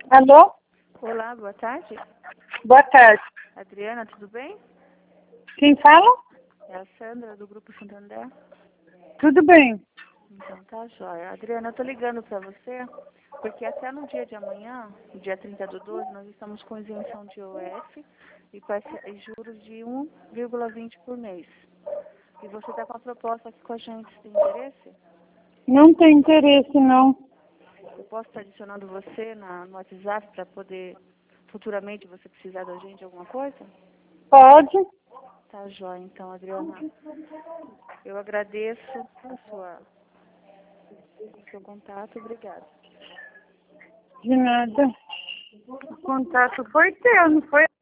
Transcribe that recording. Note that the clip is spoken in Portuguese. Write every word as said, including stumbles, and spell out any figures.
Alô? Olá, boa tarde. Boa tarde. Adriana, tudo bem? Quem fala? É a Sandra, do Grupo Santander. Tudo bem. Então, tá jóia. Adriana, eu tô ligando pra você porque até no dia de amanhã, no dia trinta do doze, nós estamos com isenção de O F e parce- e juros de um vírgula vinte por mês. E você está com a proposta aqui com a gente, você tem interesse? Não tem interesse, não. Eu posso estar adicionando você na, no WhatsApp para poder, futuramente, você precisar da gente alguma coisa? Pode? Tá jóia, então, Adriana. Eu agradeço a sua, o seu contato. Obrigada. De nada. O contato foi teu, não foi?